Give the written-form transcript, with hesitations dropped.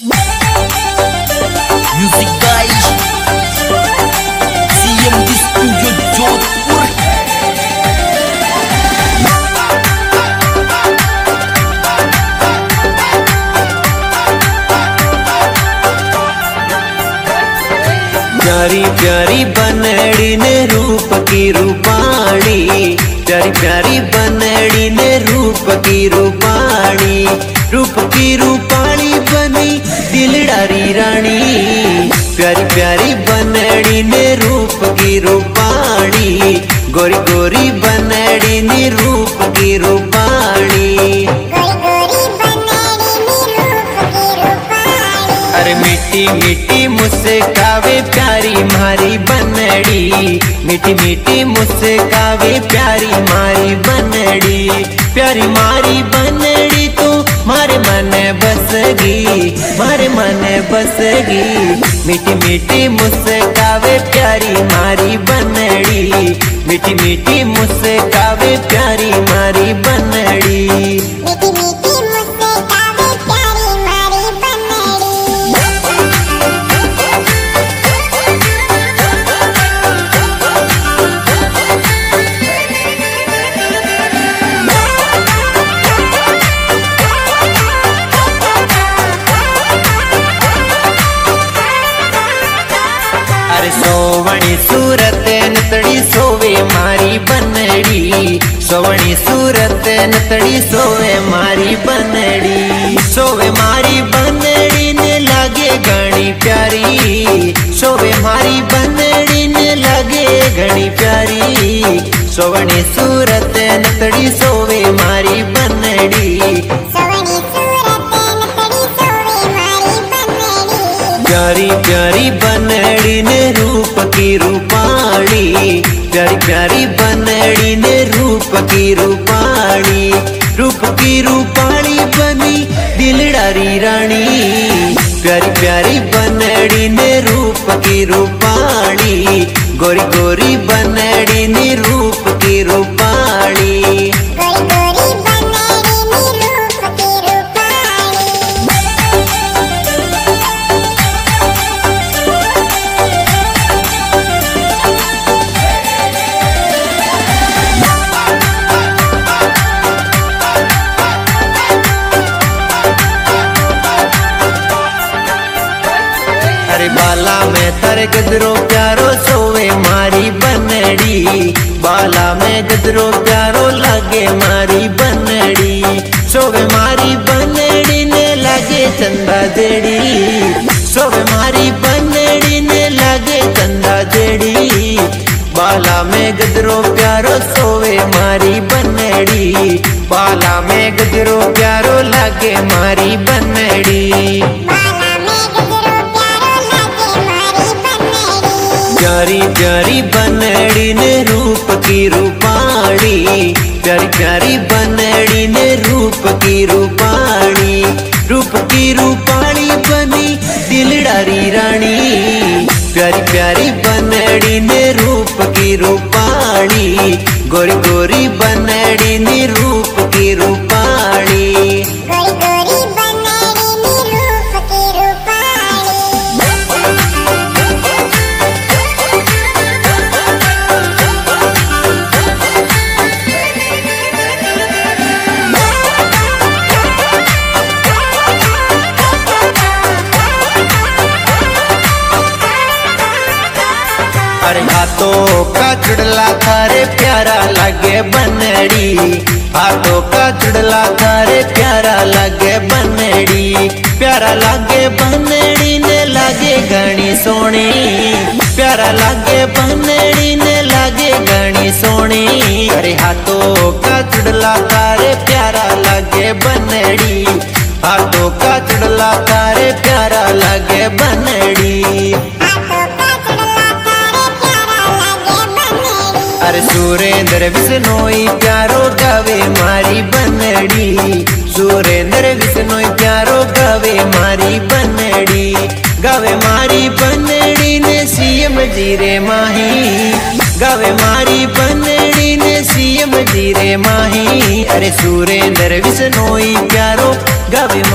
Music by CMD Studio Jodhpur। प्यारी प्यारी बनड़ी ने रूप की रूपाणी, प्यारी प्यारी बनड़ी ने रूप की रूपाणी, रूप की रूपाणी बनी दिलडारी रानी। प्यारी प्यारी बनड़ी ने रूप की रूपाणी, गोरी गोरी बनड़ी ने रूप की रूपाणी। अरे मीठी मीठी मुस्कावे प्यारी मारी बनड़ी, मीठी मीठी मुस्कावे प्यारी मारी बनड़ी। प्यारी मारी बनड़ी तो मारे मन बसगी, मारे मन बसगी। मीठी मीठी मुस्कावे प्यारी मारी बनड़ी, मीठी मीठी मुस्कावे प्यारी मारी बनड़ी। सोवणी सूरत नतड़ी सोवे मारी बनड़ी, सोवणी सूरत नतड़ी सोवे मारी बनड़ी। सोवे मारी बनड़ी ने लागे घणी प्यारी, सोवे मारी बनड़ी ने लागे घणी प्यारी। सोवणी सूरत नतड़ी सोवे मारी बनड़ी, प्यारी प्यारी बनड़ी ने रूप की रूपाणी, प्यारी प्यारी बनड़ी ने रूप की रूपाणी, रूप की रूपाणी बनी दिलडारी रानी। प्यारी प्यारी बनड़ी ने रूप की रूपाणी, गोरी गोरी बनड़ी ने रूप की रूपाणी। बाला में तारे गजरो प्यारो सोवे मारी बनड़ी, बाला में गजरो प्यारो लागे मारी बनड़ी। सोवे मारी बनड़ी ने लागे चंदा जेड़ी, सोवे मारी बनड़ी ने लागे चंदा जेड़ी। बाला में गजरो प्यारो सोवे मारी बनड़ी, बाला में गजरो प्यारो लागे मारी बनड़ी। प्यारी प्यारी बनड़ी ने रूप की रूपाणी, प्यारी प्यारी बनड़ी ने रूप की रूपाणी, रूप की रूपाणी बनी दिलडारी रानी। प्यारी प्यारी बनड़ी ने रूप की रूपाणी, गोरी गोरी बनड़ी ने रूप की रूपाणी। अरे हाथों का चुड़ला थारे प्यारा लगे बनड़ी, हाथों का चुड़ला थारे प्यारा लगे बनड़ी। प्यारा लागे बनड़ी ने लागे घणी सोनी, प्यारा लागे बनड़ी ने लागे घणी सोनी। अरे हाथों का चुड़ला थारे प्यारा लगे बनड़ी, हाथों का चुड़ला थारे प्यारा लगे बनड़ी। अरे सुरेंद्र बिश्नोई प्यारो गावे मारी बनड़ी, सुरेंद्र बिश्नोई प्यारो गावे मारी बनड़ी। गावे मारी बनड़ी ने सीएम जीरे माही, गावे मारी बनड़ी ने सीएम जीरे माही। अरे सुरेंद्र बिश्नोई प्यारो गावे